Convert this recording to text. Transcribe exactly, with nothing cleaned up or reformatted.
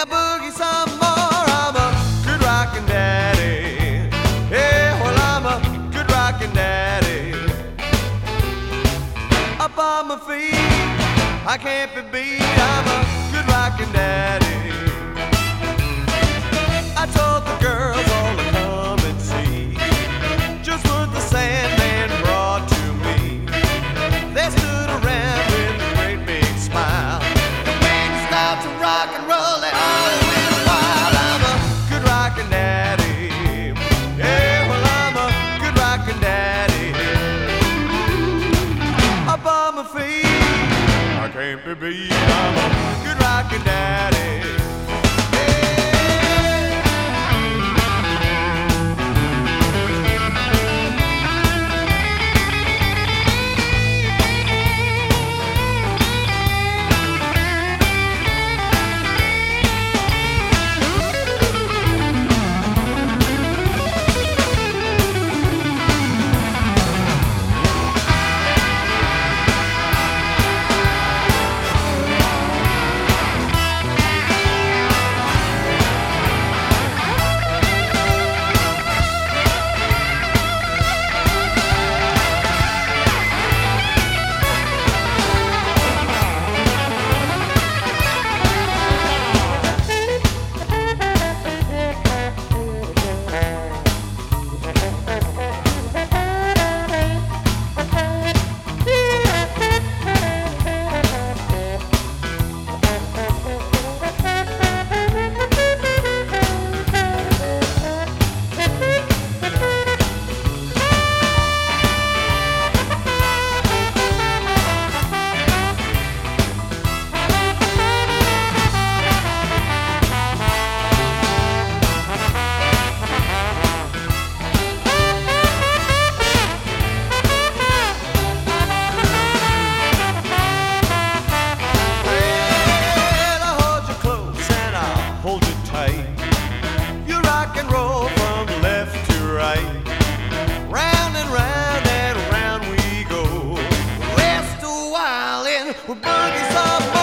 Now boogie some more. I'm a good rockin' daddy. Yeah, well I'm a good rockin' daddy. Up on my feet, I can't be beat. I'm a good rockin' daddy. I told the girls all to come and see just what the Sandman brought to me. They stood around with a great big smile. And when it stopped to rock and roll, they all went wild. I'm a good rockin' daddy. Yeah, well I'm a good rockin' daddy. Up on my feet, I can't be beat. I'm a good rockin' daddy. You rock and roll from left to right. Round and round and round we go. West to Wildin', we're boogie some